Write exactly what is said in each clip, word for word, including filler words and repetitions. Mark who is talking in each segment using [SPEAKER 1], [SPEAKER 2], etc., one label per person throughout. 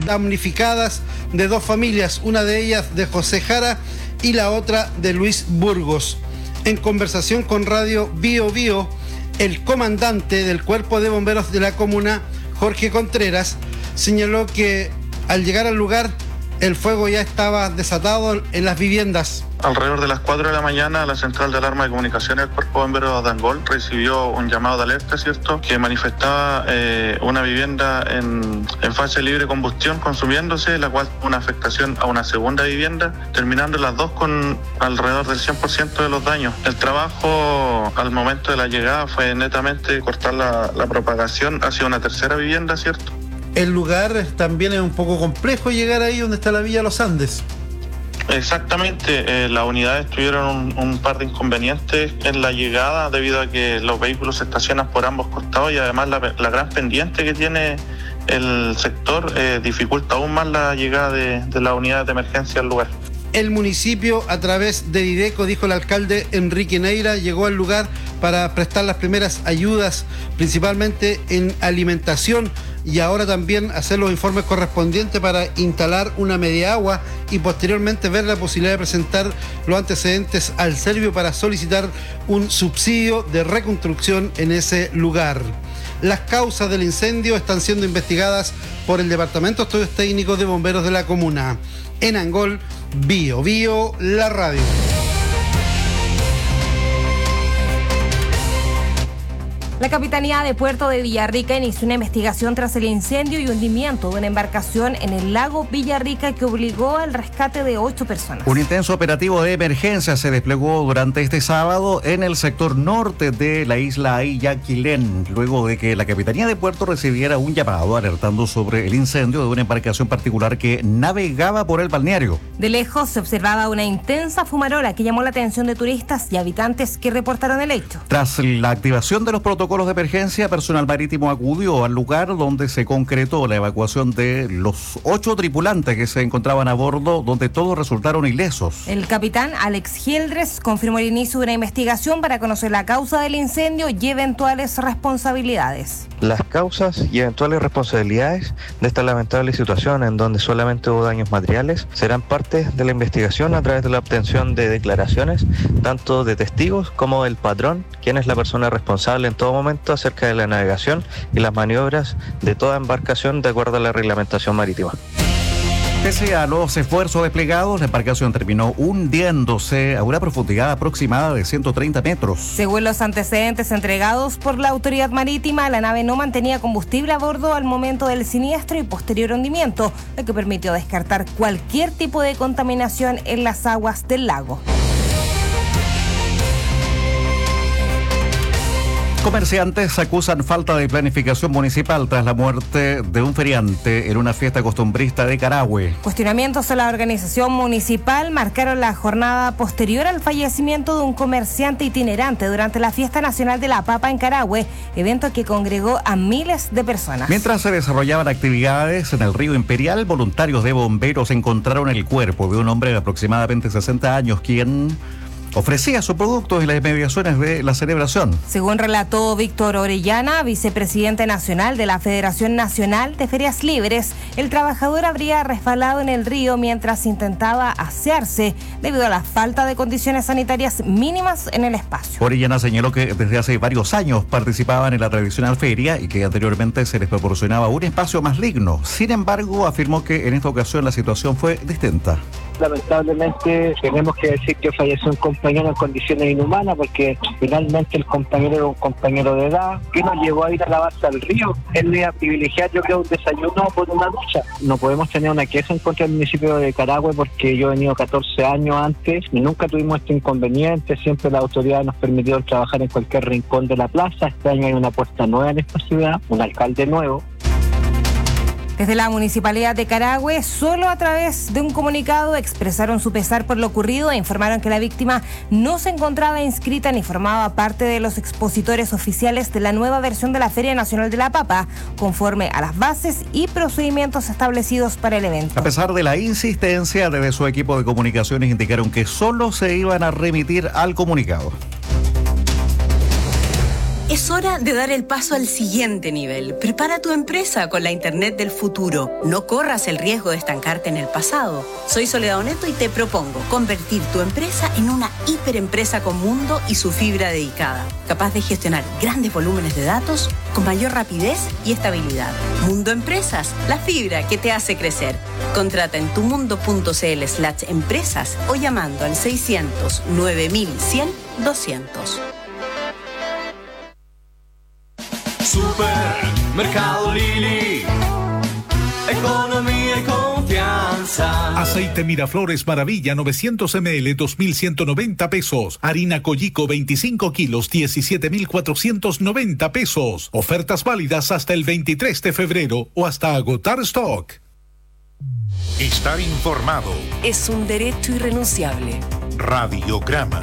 [SPEAKER 1] damnificadas de dos familias, una de ellas de José Jara y la otra de Luis Burgos. En conversación con Radio Bio Bio, el comandante del Cuerpo de Bomberos de la comuna, Jorge Contreras, señaló que al llegar al lugar el fuego ya estaba desatado en las viviendas.
[SPEAKER 2] Alrededor de las cuatro de la mañana, la central de alarma de comunicaciones del Cuerpo de Bomberos de Angol recibió un llamado de alerta, ¿cierto?, que manifestaba eh, una vivienda en, en fase libre de combustión consumiéndose, la cual tuvo una afectación a una segunda vivienda, terminando las dos con alrededor del cien por ciento de los daños. El trabajo al momento de la llegada fue netamente cortar la, la propagación hacia una tercera vivienda, ¿cierto?
[SPEAKER 1] El lugar también es un poco complejo llegar ahí donde está la Villa Los Andes.
[SPEAKER 2] Exactamente, eh, las unidades tuvieron un, un par de inconvenientes en la llegada debido a que los vehículos se estacionan por ambos costados y además la, la gran pendiente que tiene el sector eh, dificulta aún más la llegada de, de las unidades de emergencia al lugar.
[SPEAKER 1] El municipio, a través de Dideco, dijo el alcalde Enrique Neira, llegó al lugar para prestar las primeras ayudas, principalmente en alimentación, y ahora también hacer los informes correspondientes para instalar una media agua y posteriormente ver la posibilidad de presentar los antecedentes al Servio para solicitar un subsidio de reconstrucción en ese lugar. Las causas del incendio están siendo investigadas por el Departamento de Estudios Técnicos de Bomberos de la comuna. En Angol, Bio Bio, la radio.
[SPEAKER 3] La Capitanía de Puerto de Villarrica inició una investigación tras el incendio y hundimiento de una embarcación en el lago Villarrica que obligó al rescate de ocho personas.
[SPEAKER 4] Un intenso operativo de emergencia se desplegó durante este sábado en el sector norte de la isla Ayaquilén, luego de que la Capitanía de Puerto recibiera un llamado alertando sobre el incendio de una embarcación particular que navegaba por el balneario.
[SPEAKER 3] De lejos se observaba una intensa fumarola que llamó la atención de turistas y habitantes que reportaron el hecho.
[SPEAKER 4] Tras la activación de los protocolos de emergencia, personal marítimo acudió al lugar donde se concretó la evacuación de los ocho tripulantes que se encontraban a bordo, donde todos resultaron ilesos.
[SPEAKER 3] El capitán Alex Gildres confirmó el inicio de una investigación para conocer la causa del incendio y eventuales responsabilidades.
[SPEAKER 5] Las causas y eventuales responsabilidades de esta lamentable situación, en donde solamente hubo daños materiales, serán parte de la investigación a través de la obtención de declaraciones, tanto de testigos como del patrón, quien es la persona responsable en todo momento acerca de la navegación y las maniobras de toda embarcación de acuerdo a la reglamentación marítima.
[SPEAKER 4] Pese a los esfuerzos desplegados, la embarcación terminó hundiéndose a una profundidad aproximada de ciento treinta metros.
[SPEAKER 3] Según los antecedentes entregados por la autoridad marítima, la nave no mantenía combustible a bordo al momento del siniestro y posterior hundimiento, lo que permitió descartar cualquier tipo de contaminación en las aguas del lago.
[SPEAKER 4] Comerciantes acusan falta de planificación municipal tras la muerte de un feriante en una fiesta costumbrista de Carahue.
[SPEAKER 3] Cuestionamientos a la organización municipal marcaron la jornada posterior al fallecimiento de un comerciante itinerante durante la Fiesta Nacional de la Papa en Carahue, evento que congregó a miles de personas.
[SPEAKER 4] Mientras se desarrollaban actividades en el río Imperial, voluntarios de bomberos encontraron el cuerpo de un hombre de aproximadamente sesenta años, quien ofrecía sus productos en las inmediaciones de la celebración.
[SPEAKER 3] Según relató Víctor Orellana, vicepresidente nacional de la Federación Nacional de Ferias Libres, el trabajador habría resbalado en el río mientras intentaba asearse debido a la falta de condiciones sanitarias mínimas en el espacio.
[SPEAKER 4] Orellana señaló que desde hace varios años participaban en la tradicional feria y que anteriormente se les proporcionaba un espacio más digno. Sin embargo, afirmó que en esta ocasión la situación fue distinta.
[SPEAKER 6] Lamentablemente tenemos que decir que falleció un compañero en condiciones inhumanas, porque finalmente el compañero era un compañero de edad que nos llevó a ir a lavarse al río. Él le iba a privilegiar, yo creo, un desayuno por una ducha. No podemos tener una queja en contra del municipio de Carahue, porque yo he venido catorce años antes y nunca tuvimos este inconveniente. Siempre las autoridades nos permitieron trabajar en cualquier rincón de la plaza. Este año hay una apuesta nueva en esta ciudad, un alcalde nuevo.
[SPEAKER 3] Desde la Municipalidad de Carahue, solo a través de un comunicado expresaron su pesar por lo ocurrido e informaron que la víctima no se encontraba inscrita ni formaba parte de los expositores oficiales de la nueva versión de la Feria Nacional de la Papa, conforme a las bases y procedimientos establecidos para el evento.
[SPEAKER 4] A pesar de la insistencia desde su equipo de comunicaciones, indicaron que solo se iban a remitir al comunicado.
[SPEAKER 7] Es hora de dar el paso al siguiente nivel. Prepara tu empresa con la Internet del futuro. No corras el riesgo de estancarte en el pasado. Soy Soledad Oneto y te propongo convertir tu empresa en una hiperempresa con mundo y su fibra dedicada, capaz de gestionar grandes volúmenes de datos con mayor rapidez y estabilidad. Mundo Empresas, la fibra que te hace crecer. Contrata en tumundo.cl slash empresas o llamando al seiscientos nueve mil cien doscientos.
[SPEAKER 8] Supermercado Lili, economía y confianza.
[SPEAKER 9] Aceite Miraflores Maravilla novecientos mililitros, dos mil ciento noventa pesos. Harina Collico veinticinco kilos, diecisiete mil cuatrocientos noventa pesos. Ofertas válidas hasta el veintitrés de febrero o hasta agotar stock.
[SPEAKER 10] Estar informado
[SPEAKER 11] es un derecho irrenunciable.
[SPEAKER 10] Radiograma.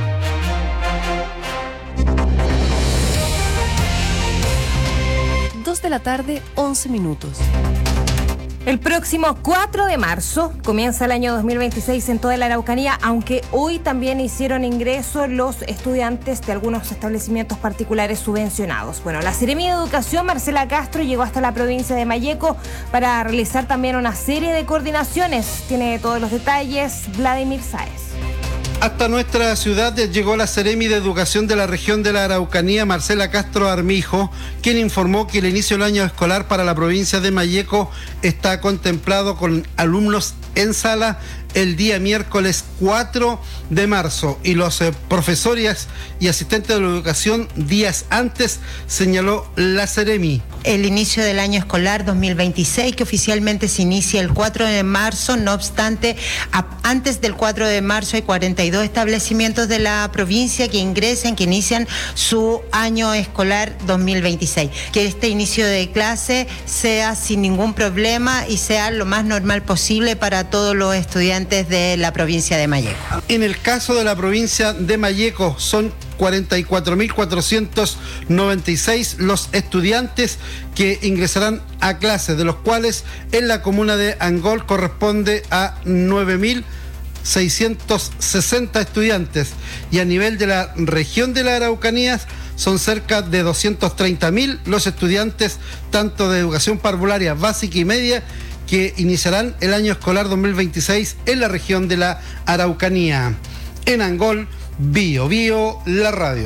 [SPEAKER 11] dos de la tarde, once minutos.
[SPEAKER 3] El próximo cuatro de marzo comienza el año dos mil veintiséis en toda la Araucanía, aunque hoy también hicieron ingreso los estudiantes de algunos establecimientos particulares subvencionados. Bueno, la Seremi de Educación, Marcela Castro, llegó hasta la provincia de Malleco para realizar también una serie de coordinaciones. Tiene todos los detalles Vladimir Sáez.
[SPEAKER 1] Hasta nuestra ciudad llegó la Seremi de Educación de la región de la Araucanía, Marcela Castro Armijo, quien informó que el inicio del año escolar para la provincia de Malleco está contemplado con alumnos en sala el día miércoles cuatro de marzo y los eh, profesores y asistentes de la educación días antes, señaló la Seremi.
[SPEAKER 12] El inicio del año escolar dos mil veintiséis, que oficialmente se inicia el cuatro de marzo, no obstante, a, antes del cuatro de marzo hay cuarenta y dos establecimientos de la provincia que ingresan, que inician su año escolar dos mil veintiséis. Que este inicio de clase sea sin ningún problema y sea lo más normal posible para todos los estudiantes de la provincia de Malleco.
[SPEAKER 1] En el caso de la provincia de Malleco son cuarenta y cuatro mil cuatrocientos noventa y seis los estudiantes que ingresarán a clases, de los cuales en la comuna de Angol corresponde a nueve mil seiscientos sesenta estudiantes y a nivel de la región de la Araucanía son cerca de doscientos treinta mil los estudiantes tanto de educación parvularia básica y media que iniciarán el año escolar dos mil veintiséis en la región de la Araucanía. En Angol, Bio Bio, la radio.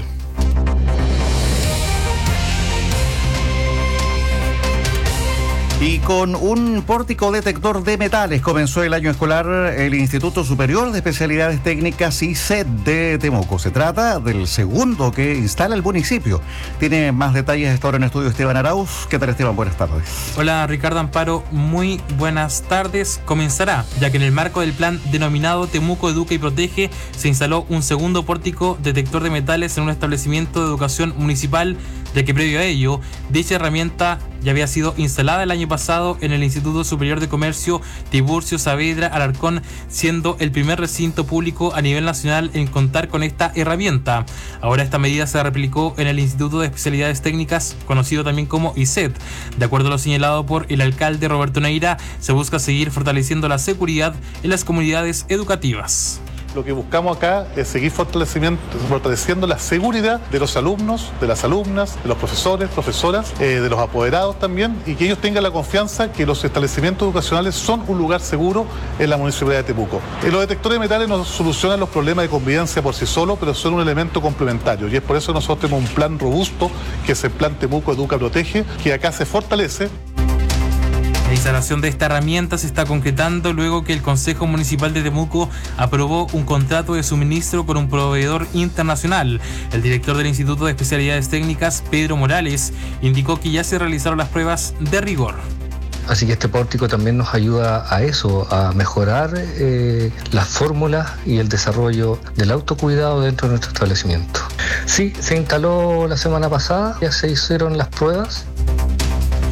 [SPEAKER 4] Y con un pórtico detector de metales comenzó el año escolar el Instituto Superior de Especialidades Técnicas I C E T de Temuco. Se trata del segundo que instala el municipio. Tiene más detalles esta hora en estudio Esteban Arauz. ¿Qué tal, Esteban? Buenas tardes.
[SPEAKER 13] Hola, Ricardo Amparo. Muy buenas tardes. Comenzará, ya que en el marco del plan denominado Temuco Educa y Protege se instaló un segundo pórtico detector de metales en un establecimiento de educación municipal, ya que previo a ello, dicha herramienta ya había sido instalada el año pasado en el Instituto Superior de Comercio Tiburcio Saavedra Alarcón, siendo el primer recinto público a nivel nacional en contar con esta herramienta. Ahora esta medida se replicó en el Instituto de Especialidades Técnicas, conocido también como I C E T. De acuerdo a lo señalado por el alcalde Roberto Neira, se busca seguir fortaleciendo la seguridad en las comunidades educativas.
[SPEAKER 14] Lo que buscamos acá es seguir fortaleciendo la seguridad de los alumnos, de las alumnas, de los profesores, profesoras, eh, de los apoderados también, y que ellos tengan la confianza que los establecimientos educacionales son un lugar seguro en la municipalidad de Temuco. Eh, los detectores de metales no solucionan los problemas de convivencia por sí solos, pero son un elemento complementario, y es por eso que nosotros tenemos un plan robusto, que es el Plan Temuco Educa Protege, que acá se fortalece.
[SPEAKER 13] La instalación de esta herramienta se está concretando luego que el Consejo Municipal de Temuco aprobó un contrato de suministro con un proveedor internacional. El director del Instituto de Especialidades Técnicas, Pedro Morales, indicó que ya se realizaron las pruebas de rigor.
[SPEAKER 15] Así que este pórtico también nos ayuda a eso, a mejorar eh, las fórmulas y el desarrollo del autocuidado dentro de nuestro establecimiento. Sí, se instaló la semana pasada, ya se hicieron las pruebas.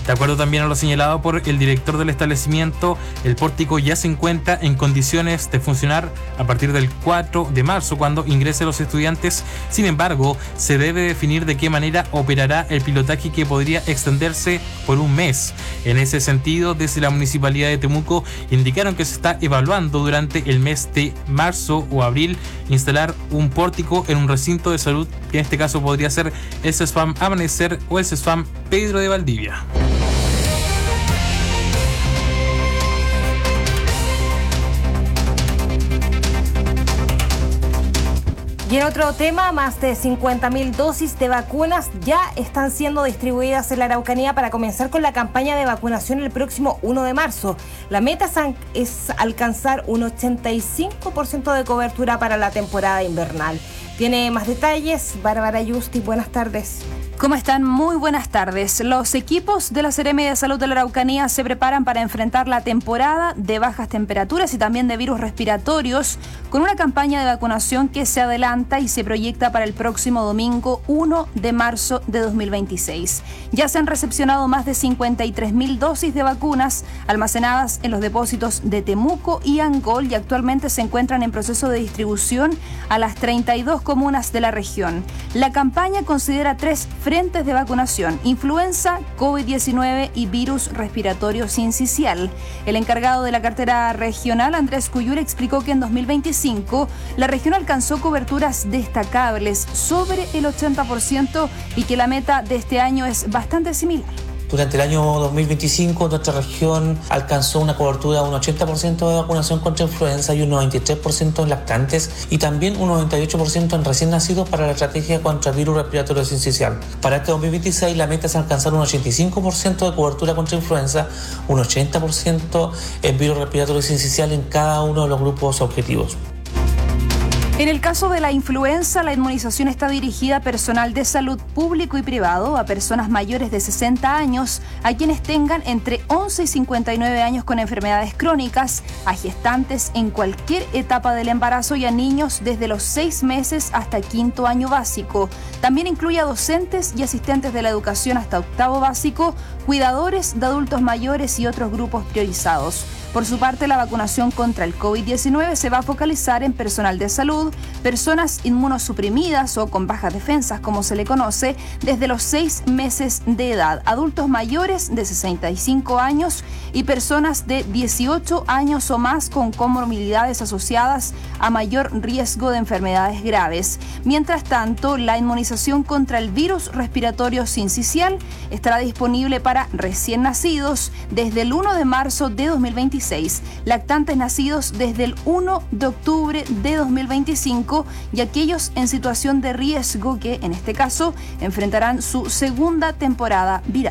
[SPEAKER 13] De acuerdo también a lo señalado por el director del establecimiento, el pórtico ya se encuentra en condiciones de funcionar a partir del cuatro de marzo, cuando ingresen los estudiantes. Sin embargo, se debe definir de qué manera operará el pilotaje, que podría extenderse por un mes. En ese sentido, desde la Municipalidad de Temuco indicaron que se está evaluando durante el mes de marzo o abril instalar un pórtico en un recinto de salud, que en este caso podría ser el CESFAM Amanecer o el CESFAM Pedro de Valdivia.
[SPEAKER 3] Y en otro tema, más de cincuenta mil dosis de vacunas ya están siendo distribuidas en la Araucanía para comenzar con la campaña de vacunación el próximo uno de marzo. La meta es alcanzar un ochenta y cinco por ciento de cobertura para la temporada invernal. Tiene más detalles Bárbara Yusti, buenas tardes.
[SPEAKER 16] ¿Cómo están? Muy buenas tardes. Los equipos de la Seremi de Salud de la Araucanía se preparan para enfrentar la temporada de bajas temperaturas y también de virus respiratorios, con una campaña de vacunación que se adelanta y se proyecta para el próximo domingo uno de marzo de dos mil veintiséis. Ya se han recepcionado más de cincuenta y tres mil dosis de vacunas almacenadas en los depósitos de Temuco y Angol, y actualmente se encuentran en proceso de distribución a las treinta y dos comunas de la región. La campaña considera tres frentes de vacunación: influenza, COVID diecinueve y virus respiratorio sincicial. El encargado de la cartera regional, Andrés Cuyur, explicó que en dos mil veinticinco la región alcanzó coberturas destacables sobre el ochenta por ciento y que la meta de este año es bastante similar.
[SPEAKER 17] Durante el año dos mil veinticinco, nuestra región alcanzó una cobertura de un ochenta por ciento de vacunación contra influenza y un noventa y tres por ciento en lactantes y también un noventa y ocho por ciento en recién nacidos para la estrategia contra el virus respiratorio sincicial. Para este dos mil veintiséis, la meta es alcanzar un ochenta y cinco por ciento de cobertura contra influenza, un ochenta por ciento en virus respiratorio sincicial en cada uno de los grupos objetivos.
[SPEAKER 16] En el caso de la influenza, la inmunización está dirigida a personal de salud público y privado, a personas mayores de sesenta años, a quienes tengan entre once y cincuenta y nueve años con enfermedades crónicas, a gestantes en cualquier etapa del embarazo y a niños desde los seis meses hasta quinto año básico. También incluye a docentes y asistentes de la educación hasta octavo básico, cuidadores de adultos mayores y otros grupos priorizados. Por su parte, la vacunación contra el COVID diecinueve se va a focalizar en personal de salud, personas inmunosuprimidas o con bajas defensas, como se le conoce, desde los seis meses de edad, adultos mayores de sesenta y cinco años y personas de dieciocho años o más con comorbilidades asociadas a mayor riesgo de enfermedades graves. Mientras tanto, la inmunización contra el virus respiratorio sincicial estará disponible para recién nacidos desde el uno de marzo de dos mil veintiséis, lactantes nacidos desde el uno de octubre de dos mil veinticinco y aquellos en situación de riesgo que, en este caso, enfrentarán su segunda temporada viral.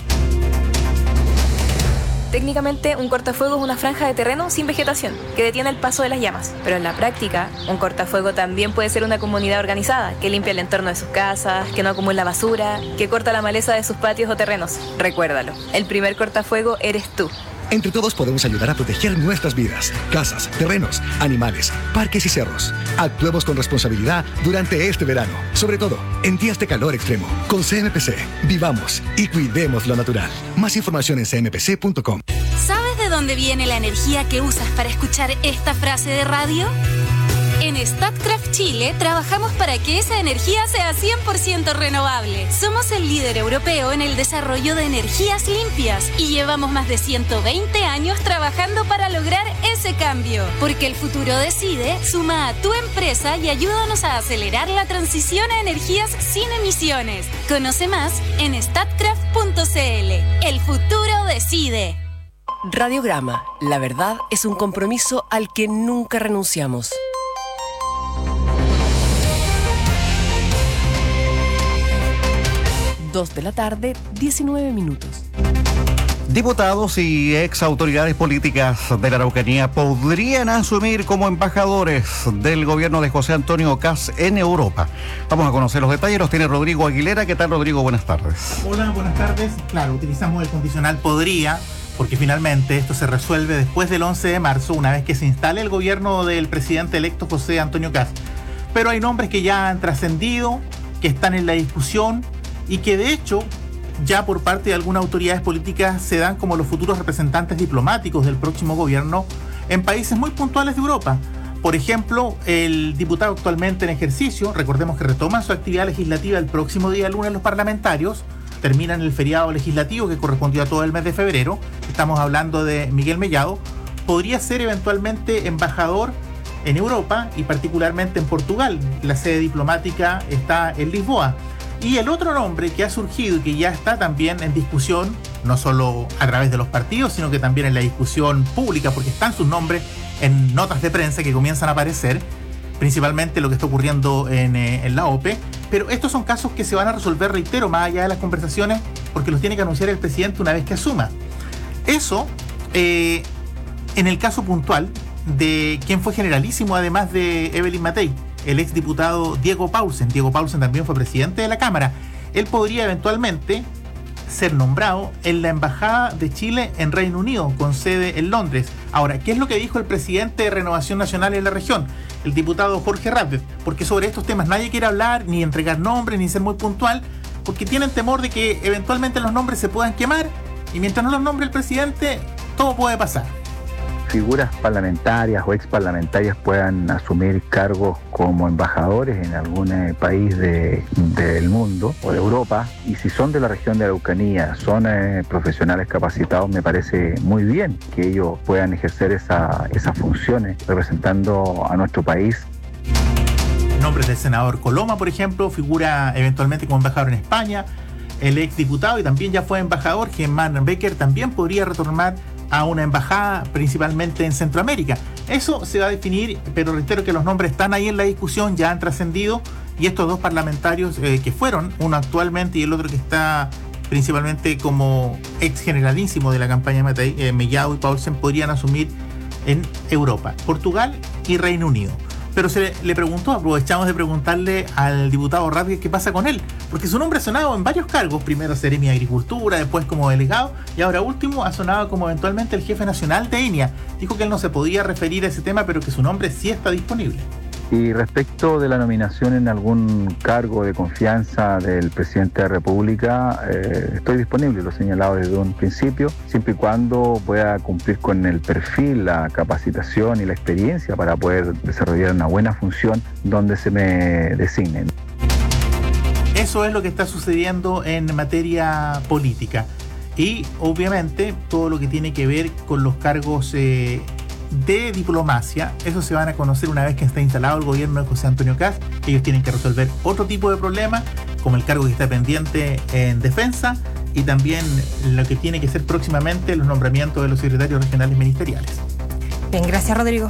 [SPEAKER 18] Técnicamente, un cortafuego es una franja de terreno sin vegetación que detiene el paso de las llamas. Pero en la práctica, un cortafuego también puede ser una comunidad organizada que limpia el entorno de sus casas, que no acumula basura, que corta la maleza de sus patios o terrenos. Recuérdalo, el primer cortafuego eres tú.
[SPEAKER 19] Entre todos podemos ayudar a proteger nuestras vidas, casas, terrenos, animales, parques y cerros. Actuemos con responsabilidad durante este verano, sobre todo en días de calor extremo. Con C M P C, vivamos y cuidemos lo natural. Más información en c m p c punto com.
[SPEAKER 20] ¿Sabes de dónde viene la energía que usas para escuchar esta frase de radio? En Statkraft Chile trabajamos para que esa energía sea cien por ciento renovable. Somos el líder europeo en el desarrollo de energías limpias y llevamos más de ciento veinte años trabajando para lograr ese cambio. Porque el futuro decide, suma a tu empresa y ayúdanos a acelerar la transición a energías sin emisiones. Conoce más en statkraft punto c l. El futuro decide.
[SPEAKER 11] Radiograma, la verdad es un compromiso al que nunca renunciamos. dos de la tarde, diecinueve minutos.
[SPEAKER 4] Diputados y ex autoridades políticas de la Araucanía podrían asumir como embajadores del gobierno de José Antonio Kast en Europa. Vamos a conocer los detalles, los tiene Rodrigo Aguilera. ¿Qué tal, Rodrigo? Buenas tardes.
[SPEAKER 21] Hola, buenas tardes. Claro, utilizamos el condicional podría, porque finalmente esto se resuelve después del once de marzo, una vez que se instale el gobierno del presidente electo José Antonio Kast. Pero hay nombres que ya han trascendido, que están en la discusión y que de hecho ya por parte de algunas autoridades políticas se dan como los futuros representantes diplomáticos del próximo gobierno en países muy puntuales de Europa. Por ejemplo, el diputado actualmente en ejercicio, recordemos que retoman su actividad legislativa el próximo día lunes los parlamentarios, terminan el feriado legislativo que correspondió a todo el mes de febrero, estamos hablando de Miguel Mellado, podría ser eventualmente embajador en Europa y particularmente en Portugal. La sede diplomática está en Lisboa. Y el otro nombre que ha surgido y que ya está también en discusión, no solo a través de los partidos, sino que también en la discusión pública, porque están sus nombres en notas de prensa que comienzan a aparecer, principalmente lo que está ocurriendo en, eh, en la O P E, pero estos son casos que se van a resolver, reitero, más allá de las conversaciones, porque los tiene que anunciar el presidente una vez que asuma. Eso, eh, en el caso puntual de quien fue generalísimo, además de Evelyn Matei, el exdiputado Diego Paulsen. Diego Paulsen también fue presidente de la Cámara. Él podría eventualmente ser nombrado en la Embajada de Chile en Reino Unido, con sede en Londres. Ahora, ¿qué es lo que dijo el presidente de Renovación Nacional en la región? El diputado Jorge Rabbit, porque sobre estos temas nadie quiere hablar, ni entregar nombres, ni ser muy puntual, porque tienen temor de que eventualmente los nombres se puedan quemar, y mientras no los nombre el presidente, todo puede pasar.
[SPEAKER 2] Figuras parlamentarias o ex parlamentarias puedan asumir cargos como embajadores en algún eh, país de, del mundo o de Europa, y si son de la región de Araucanía, son eh, profesionales capacitados, me parece muy bien que ellos puedan ejercer esa, esas funciones representando a nuestro país.
[SPEAKER 21] Nombres del senador Coloma, por ejemplo, figura eventualmente como embajador en España. El ex diputado y también ya fue embajador, Germán Becker, también podría retornar a una embajada principalmente en Centroamérica. Eso se va a definir, pero reitero que los nombres están ahí en la discusión, ya han trascendido, y estos dos parlamentarios eh, que fueron, uno actualmente y el otro que está principalmente como ex generalísimo de la campaña Matei, eh, Mellado y Paulsen, podrían asumir en Europa, Portugal y Reino Unido. Pero se le, le preguntó, aprovechamos de preguntarle al diputado Radke qué pasa con él, porque su nombre ha sonado en varios cargos, primero Seremi de Agricultura, después como delegado, y ahora último ha sonado como eventualmente el jefe nacional de ENIA. Dijo que él no se podía referir a ese tema, pero que su nombre sí está disponible.
[SPEAKER 2] Y respecto de la nominación en algún cargo de confianza del presidente de la República, eh, estoy disponible, lo he señalado desde un principio, siempre y cuando pueda cumplir con el perfil, la capacitación y la experiencia para poder desarrollar una buena función donde se me designen.
[SPEAKER 21] Eso es lo que está sucediendo en materia política. Y obviamente todo lo que tiene que ver con los cargos eh, de diplomacia, eso se van a conocer una vez que está instalado el gobierno de José Antonio Kast. Ellos tienen que resolver otro tipo de problemas, como el cargo que está pendiente en defensa, y también lo que tiene que ser próximamente los nombramientos de los secretarios regionales ministeriales.
[SPEAKER 3] Bien, gracias, Rodrigo.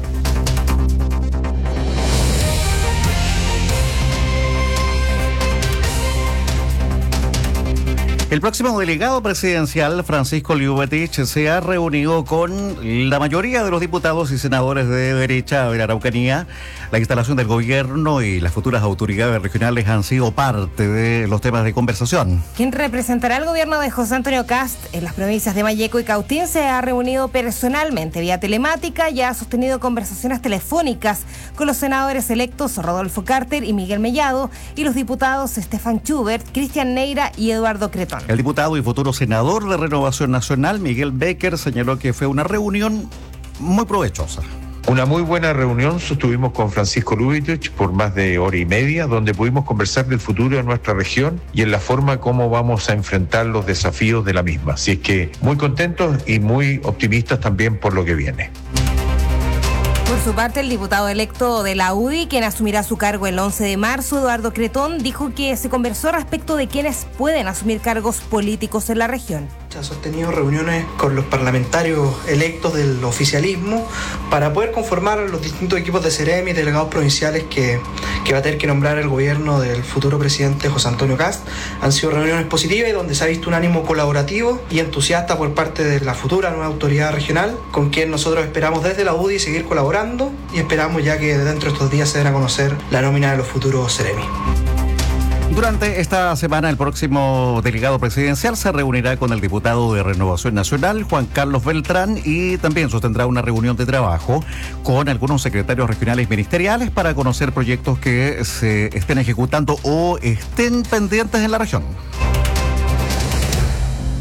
[SPEAKER 4] El próximo delegado presidencial, Francisco Liubatich, se ha reunido con la mayoría de los diputados y senadores de derecha de la Araucanía. La instalación del gobierno y las futuras autoridades regionales han sido parte de los temas de conversación.
[SPEAKER 3] Quien representará al gobierno de José Antonio Kast en las provincias de Malleco y Cautín se ha reunido personalmente vía telemática y ha sostenido conversaciones telefónicas con los senadores electos Rodolfo Carter y Miguel Mellado y los diputados Stefan Schubert, Cristian Neira y Eduardo Cretón.
[SPEAKER 4] El diputado y futuro senador de Renovación Nacional, Miguel Becker, señaló que fue una reunión muy provechosa.
[SPEAKER 22] Una muy buena reunión sostuvimos con Francisco Liubatich por más de hora y media, donde pudimos conversar del futuro de nuestra región y en la forma como vamos a enfrentar los desafíos de la misma. Así es que muy contentos y muy optimistas también por lo que viene.
[SPEAKER 3] Por su parte, el diputado electo de la U D I, quien asumirá su cargo el once de marzo, Eduardo Cretón, dijo que se conversó respecto de quienes pueden asumir cargos políticos en la región.
[SPEAKER 23] Ha sostenido reuniones con los parlamentarios electos del oficialismo para poder conformar los distintos equipos de Seremi y delegados provinciales que, que va a tener que nombrar el gobierno del futuro presidente José Antonio Kast. Han sido reuniones positivas y donde se ha visto un ánimo colaborativo y entusiasta por parte de la futura nueva autoridad regional, con quien nosotros esperamos desde la U D I seguir colaborando y esperamos ya que dentro de estos días se den a conocer la nómina de los futuros Seremi.
[SPEAKER 4] Durante esta semana, el próximo delegado presidencial se reunirá con el diputado de Renovación Nacional, Juan Carlos Beltrán, y también sostendrá una reunión de trabajo con algunos secretarios regionales ministeriales para conocer proyectos que se estén ejecutando o estén pendientes en la región.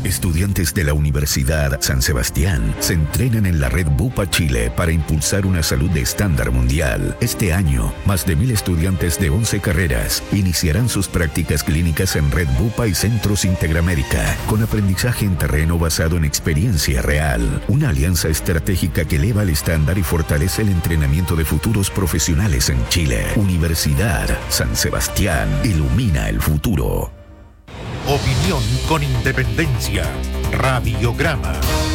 [SPEAKER 5] Estudiantes de la Universidad San Sebastián se entrenan en la red Bupa Chile para impulsar una salud de estándar mundial. Este año, más de mil estudiantes de once carreras iniciarán sus prácticas clínicas en red Bupa y Centros Integramérica, con aprendizaje en terreno basado en experiencia real. Una alianza estratégica que eleva el estándar y fortalece el entrenamiento de futuros profesionales en Chile. Universidad San Sebastián ilumina el futuro.
[SPEAKER 10] Opinión con independencia. Radiograma.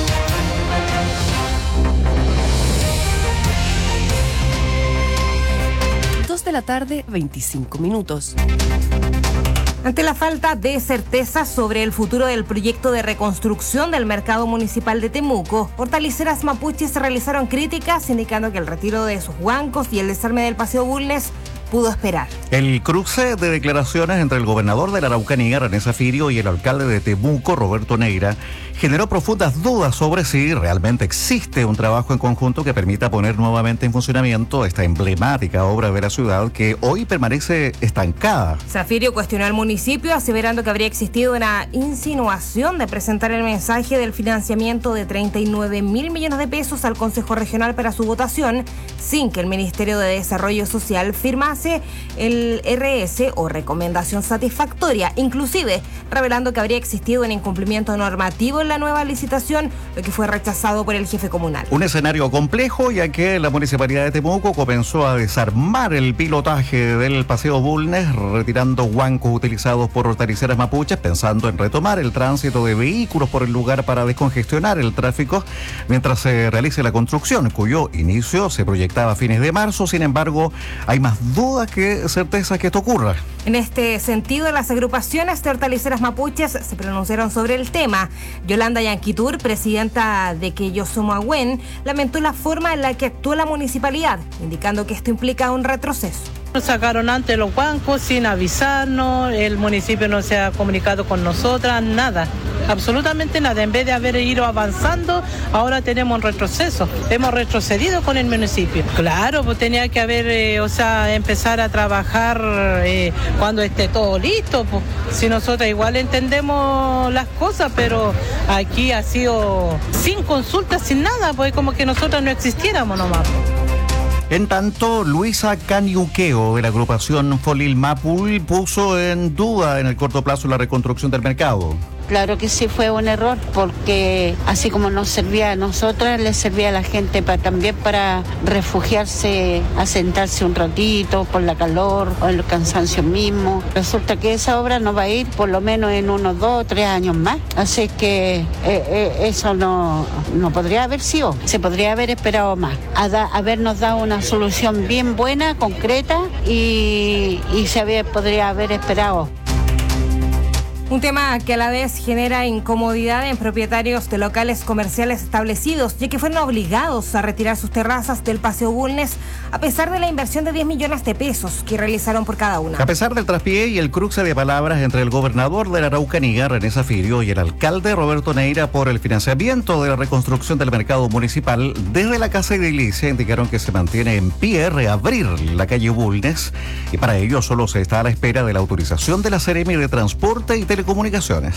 [SPEAKER 11] dos de la tarde, veinticinco minutos.
[SPEAKER 3] Ante la falta de certeza sobre el futuro del proyecto de reconstrucción del mercado municipal de Temuco, hortaliceras mapuches realizaron críticas indicando que el retiro de sus huancos y el desarme del Paseo Bulnes pudo esperar.
[SPEAKER 4] El cruce de declaraciones entre el gobernador de la Araucanía, René Zafirio, y el alcalde de Temuco, Roberto Neira, generó profundas dudas sobre si realmente existe un trabajo en conjunto que permita poner nuevamente en funcionamiento esta emblemática obra de la ciudad que hoy permanece estancada.
[SPEAKER 3] Zafirio cuestionó al municipio aseverando que habría existido una insinuación de presentar el mensaje del financiamiento de treinta y nueve mil millones de pesos al Consejo Regional para su votación sin que el Ministerio de Desarrollo Social firmase el R S o recomendación satisfactoria, inclusive revelando que habría existido un incumplimiento normativo en la nueva licitación, lo que fue rechazado por el jefe comunal.
[SPEAKER 4] Un escenario complejo, ya que la Municipalidad de Temuco comenzó a desarmar el pilotaje del Paseo Bulnes, retirando huancos utilizados por hortaliceras mapuches, pensando en retomar el tránsito de vehículos por el lugar para descongestionar el tráfico mientras se realice la construcción, cuyo inicio se proyectaba a fines de marzo. Sin embargo, hay más dudas que certeza que esto ocurra.
[SPEAKER 3] En este sentido, las agrupaciones de hortaliceras mapuches se pronunciaron sobre el tema. Yolanda Yanquitur, presidenta de Que Yo Somo Agüen, lamentó la forma en la que actuó la municipalidad, indicando que esto implica un retroceso.
[SPEAKER 6] Nos sacaron antes los bancos sin avisarnos, el municipio no se ha comunicado con nosotras, nada, absolutamente nada. En vez de haber ido avanzando, ahora tenemos un retroceso. Hemos retrocedido con el municipio. Claro, pues tenía que haber, eh, o sea, empezar a trabajar eh, cuando esté todo listo. Pues. Si nosotros igual entendemos las cosas, pero aquí ha sido sin consulta, sin nada, pues como que nosotros no existiéramos nomás.
[SPEAKER 4] En tanto, Luisa Caniuqueo, de la agrupación Folil Mapul, puso en duda en el corto plazo la reconstrucción del mercado.
[SPEAKER 7] Claro que sí fue un error, porque así como nos servía a nosotras, le servía a la gente para, también para refugiarse, asentarse un ratito por la calor o el cansancio mismo. Resulta que esa obra no va a ir por lo menos en unos dos o tres años más. Así que eh, eh, eso no, no podría haber sido, se podría haber esperado más. A da, habernos dado una solución bien buena, concreta y, y se había, podría haber esperado.
[SPEAKER 3] Un tema que a la vez genera incomodidad en propietarios de locales comerciales establecidos, ya que fueron obligados a retirar sus terrazas del Paseo Bulnes a pesar de la inversión de diez millones de pesos que realizaron por cada una.
[SPEAKER 4] A pesar del traspié y el cruce de palabras entre el gobernador de la Araucanía, René Zafirio, y el alcalde Roberto Neira por el financiamiento de la reconstrucción del mercado municipal, desde la Casa Edilicia indicaron que se mantiene en pie reabrir la calle Bulnes y para ello solo se está a la espera de la autorización de la Seremi de Transporte y Telecomunicaciones. Comunicaciones.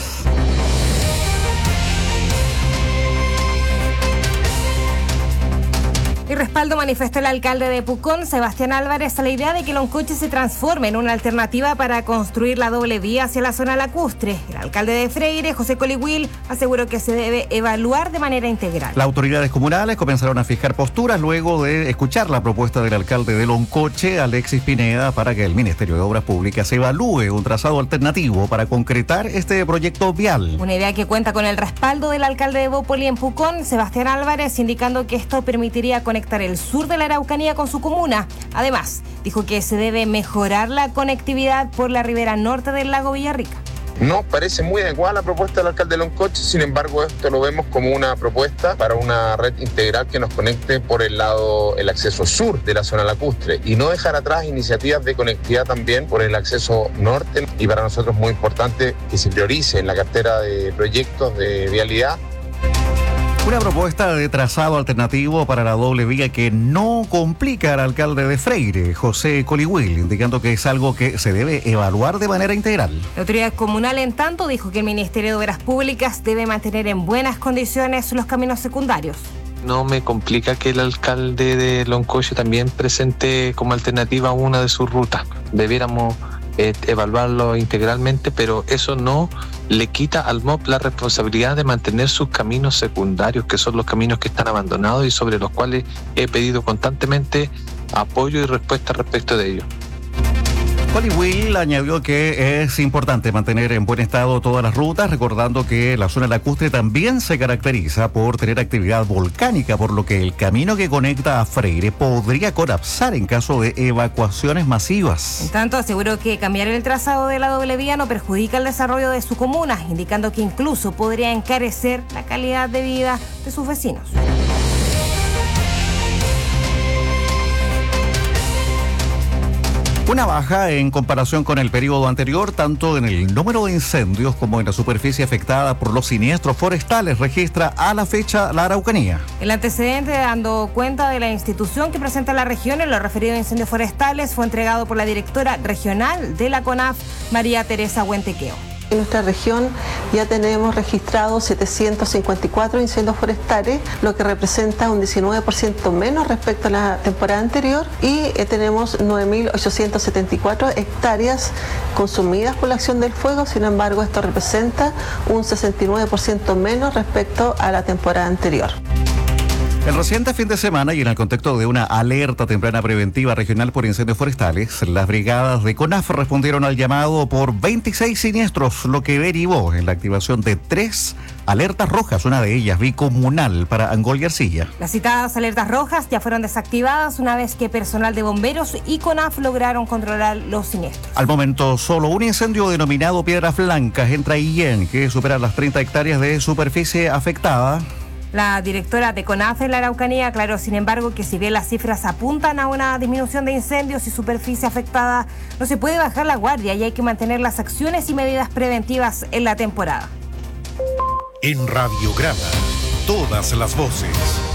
[SPEAKER 3] Y respaldo manifestó el alcalde de Pucón, Sebastián Álvarez, a la idea de que Loncoche se transforme en una alternativa para construir la doble vía hacia la zona lacustre. El alcalde de Freire, José Colihuil, aseguró que se debe evaluar de manera integral.
[SPEAKER 4] Las autoridades comunales comenzaron a fijar posturas luego de escuchar la propuesta del alcalde de Loncoche, Alexis Pineda, para que el Ministerio de Obras Públicas evalúe un trazado alternativo para concretar este proyecto vial.
[SPEAKER 3] Una idea que cuenta con el respaldo del alcalde de Bópoli en Pucón, Sebastián Álvarez, indicando que esto permitiría conectar el sur de la Araucanía con su comuna. Además, dijo que se debe mejorar la conectividad por la ribera norte del lago Villarrica.
[SPEAKER 24] Nos parece muy adecuada la propuesta del alcalde de Loncoche, sin embargo esto lo vemos como una propuesta para una red integral que nos conecte por el lado, el acceso sur de la zona lacustre y no dejar atrás iniciativas de conectividad también por el acceso norte, y para nosotros es muy importante que se priorice en la cartera de proyectos de vialidad.
[SPEAKER 4] Una propuesta de trazado alternativo para la doble vía que no complica al alcalde de Freire, José Colihuil, indicando que es algo que se debe evaluar de manera integral.
[SPEAKER 3] La autoridad comunal, en tanto, dijo que el Ministerio de Obras Públicas debe mantener en buenas condiciones los caminos secundarios.
[SPEAKER 1] No me complica que el alcalde de Loncocho también presente como alternativa una de sus rutas. Debiéramos eh, evaluarlo integralmente, pero eso no le quita al M O P la responsabilidad de mantener sus caminos secundarios, que son los caminos que están abandonados y sobre los cuales he pedido constantemente apoyo y respuesta respecto de ellos.
[SPEAKER 4] Colihuil añadió que es importante mantener en buen estado todas las rutas, recordando que la zona lacustre también se caracteriza por tener actividad volcánica, por lo que el camino que conecta a Freire podría colapsar en caso de evacuaciones masivas.
[SPEAKER 3] En tanto, aseguró que cambiar el trazado de la doble vía no perjudica el desarrollo de su comuna, indicando que incluso podría encarecer la calidad de vida de sus vecinos.
[SPEAKER 4] Una baja en comparación con el periodo anterior, tanto en el número de incendios como en la superficie afectada por los siniestros forestales, registra a la fecha la Araucanía.
[SPEAKER 3] El antecedente, dando cuenta de la institución que presenta la región en lo referido a incendios forestales, fue entregado por la directora regional de la CONAF, María Teresa Huentequeo.
[SPEAKER 8] En nuestra región ya tenemos registrados setecientos cincuenta y cuatro incendios forestales, lo que representa un diecinueve por ciento menos respecto a la temporada anterior, y eh, tenemos nueve mil ochocientos setenta y cuatro hectáreas consumidas por la acción del fuego. Sin embargo, esto representa un sesenta y nueve por ciento menos respecto a la temporada anterior.
[SPEAKER 4] El reciente fin de semana y en el contexto de una alerta temprana preventiva regional por incendios forestales, las brigadas de CONAF respondieron al llamado por veintiséis siniestros, lo que derivó en la activación de tres alertas rojas, una de ellas bicomunal para Angol y Arcilla.
[SPEAKER 3] Las citadas alertas rojas ya fueron desactivadas una vez que personal de bomberos y CONAF lograron controlar los siniestros.
[SPEAKER 4] Al momento, solo un incendio denominado Piedras Blancas en Traillén, que supera las treinta hectáreas de superficie afectada.
[SPEAKER 3] La directora de CONAF en la Araucanía aclaró, sin embargo, que si bien las cifras apuntan a una disminución de incendios y superficie afectada, no se puede bajar la guardia y hay que mantener las acciones y medidas preventivas en la temporada.
[SPEAKER 10] En Radiograma, todas las voces.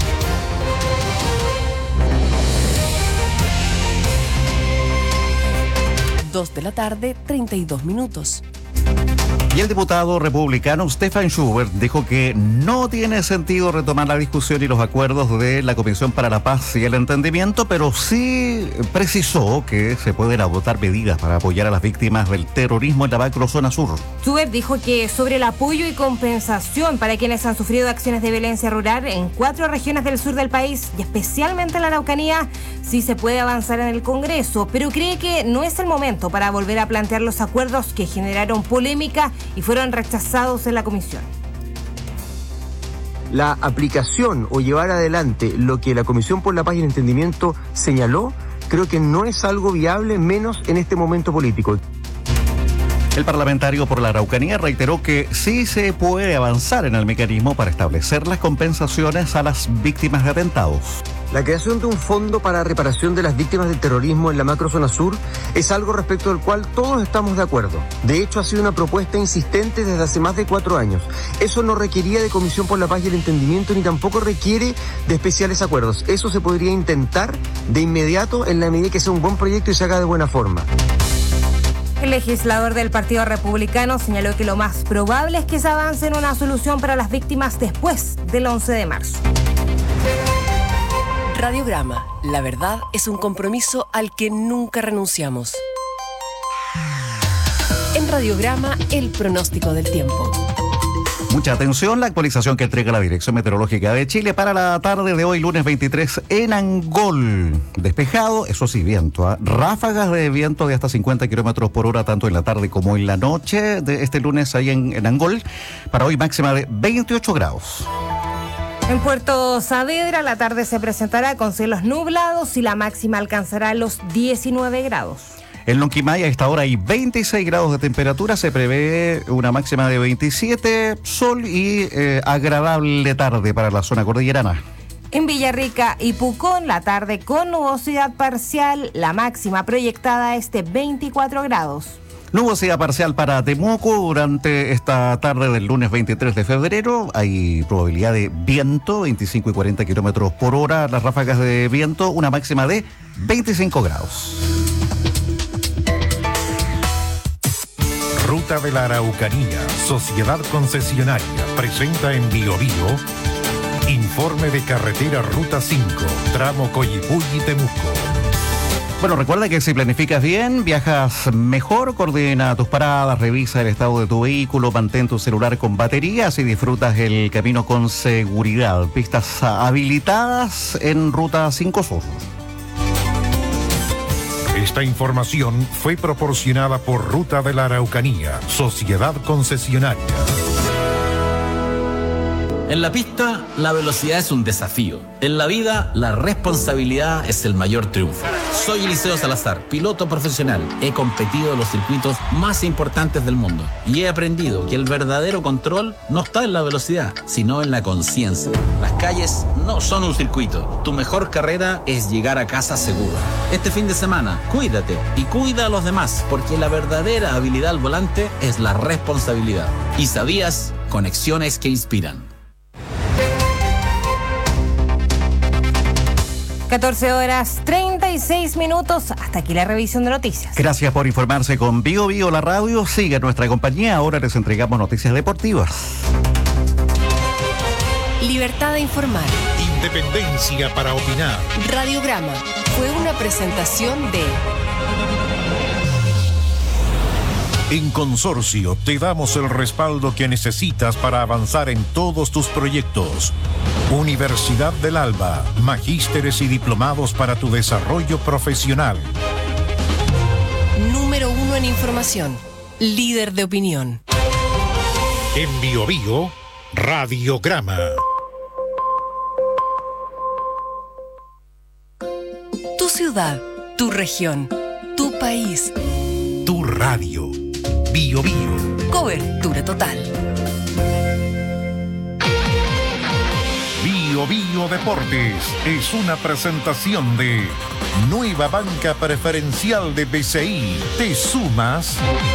[SPEAKER 11] Dos de la tarde, treinta y dos minutos.
[SPEAKER 4] Y el diputado republicano Stefan Schubert dijo que no tiene sentido retomar la discusión y los acuerdos de la Comisión para la Paz y el Entendimiento, pero sí precisó que se pueden adoptar medidas para apoyar a las víctimas del terrorismo en la macrozona sur.
[SPEAKER 3] Schubert dijo que sobre el apoyo y compensación para quienes han sufrido acciones de violencia rural en cuatro regiones del sur del país y especialmente en la Araucanía, sí se puede avanzar en el Congreso, pero cree que no es el momento para volver a plantear los acuerdos que generaron polémica y fueron rechazados en la comisión.
[SPEAKER 9] La aplicación o llevar adelante lo que la Comisión por la Paz y el Entendimiento señaló, creo que no es algo viable, menos en este momento político.
[SPEAKER 4] El parlamentario por la Araucanía reiteró que sí se puede avanzar en el mecanismo para establecer las compensaciones a las víctimas de atentados.
[SPEAKER 9] La creación de un fondo para reparación de las víctimas del terrorismo en la macrozona sur es algo respecto al cual todos estamos de acuerdo. De hecho, ha sido una propuesta insistente desde hace más de cuatro años. Eso no requería de Comisión por la Paz y el Entendimiento ni tampoco requiere de especiales acuerdos. Eso se podría intentar de inmediato en la medida que sea un buen proyecto y se haga de buena forma.
[SPEAKER 3] El legislador del Partido Republicano señaló que lo más probable es que se avance en una solución para las víctimas después del once de marzo.
[SPEAKER 11] Radiograma, la verdad es un compromiso al que nunca renunciamos. En Radiograma, el pronóstico del tiempo.
[SPEAKER 4] Mucha atención, la actualización que entrega la Dirección Meteorológica de Chile para la tarde de hoy, lunes veintitrés, en Angol. Despejado, eso sí, viento, ¿eh? Ráfagas de viento de hasta cincuenta kilómetros por hora, tanto en la tarde como en la noche de este lunes ahí en, en Angol. Para hoy máxima de veintiocho grados.
[SPEAKER 3] En Puerto Saavedra la tarde se presentará con cielos nublados y la máxima alcanzará los diecinueve grados.
[SPEAKER 4] En Lonquimay a esta hora hay veintiséis grados de temperatura, se prevé una máxima de veintisiete, sol y eh, agradable tarde para la zona cordillerana.
[SPEAKER 3] En Villarrica y Pucón la tarde con nubosidad parcial, la máxima proyectada es de veinticuatro grados.
[SPEAKER 4] Nubosidad parcial para Temuco durante esta tarde del lunes veintitrés de febrero. Hay probabilidad de viento, veinticinco y cuarenta kilómetros por hora. Las ráfagas de viento, una máxima de veinticinco grados.
[SPEAKER 10] Ruta de la Araucanía, Sociedad Concesionaria, presenta en Bio Bio informe de carretera Ruta cinco, tramo Coyipulli y Temuco.
[SPEAKER 4] Bueno, recuerda que si planificas bien, viajas mejor, coordina tus paradas, revisa el estado de tu vehículo, mantén tu celular con baterías y disfrutas el camino con seguridad. Pistas habilitadas en Ruta cinco Sur.
[SPEAKER 10] Esta información fue proporcionada por Ruta de la Araucanía, Sociedad Concesionaria.
[SPEAKER 12] En la pista, la velocidad es un desafío. En la vida, la responsabilidad es el mayor triunfo. Soy Eliseo Salazar, piloto profesional. He competido en los circuitos más importantes del mundo y he aprendido que el verdadero control no está en la velocidad, sino en la conciencia. Las calles no son un circuito. Tu mejor carrera es llegar a casa seguro. Este fin de semana, cuídate y cuida a los demás, porque la verdadera habilidad al volante es la responsabilidad. ¿Y sabías? Conexiones que inspiran.
[SPEAKER 3] catorce horas treinta y seis minutos. Hasta aquí la revisión de noticias.
[SPEAKER 4] Gracias por informarse con Bio Bio, la radio. Sigue nuestra compañía. Ahora les entregamos noticias deportivas.
[SPEAKER 11] Libertad de informar.
[SPEAKER 10] Independencia para opinar.
[SPEAKER 11] Radiograma fue una presentación de...
[SPEAKER 10] En Consorcio te damos el respaldo que necesitas para avanzar en todos tus proyectos. Universidad del Alba, magísteres y diplomados para tu desarrollo profesional.
[SPEAKER 11] Número uno en información, líder de opinión.
[SPEAKER 10] En Bio Bio, Radiograma.
[SPEAKER 11] Tu ciudad, tu región, tu país.
[SPEAKER 10] Tu radio. Bio Bio.
[SPEAKER 11] Cobertura total.
[SPEAKER 10] Bio Bio Deportes es una presentación de Nueva Banca Preferencial de B C I. ¿Te sumas?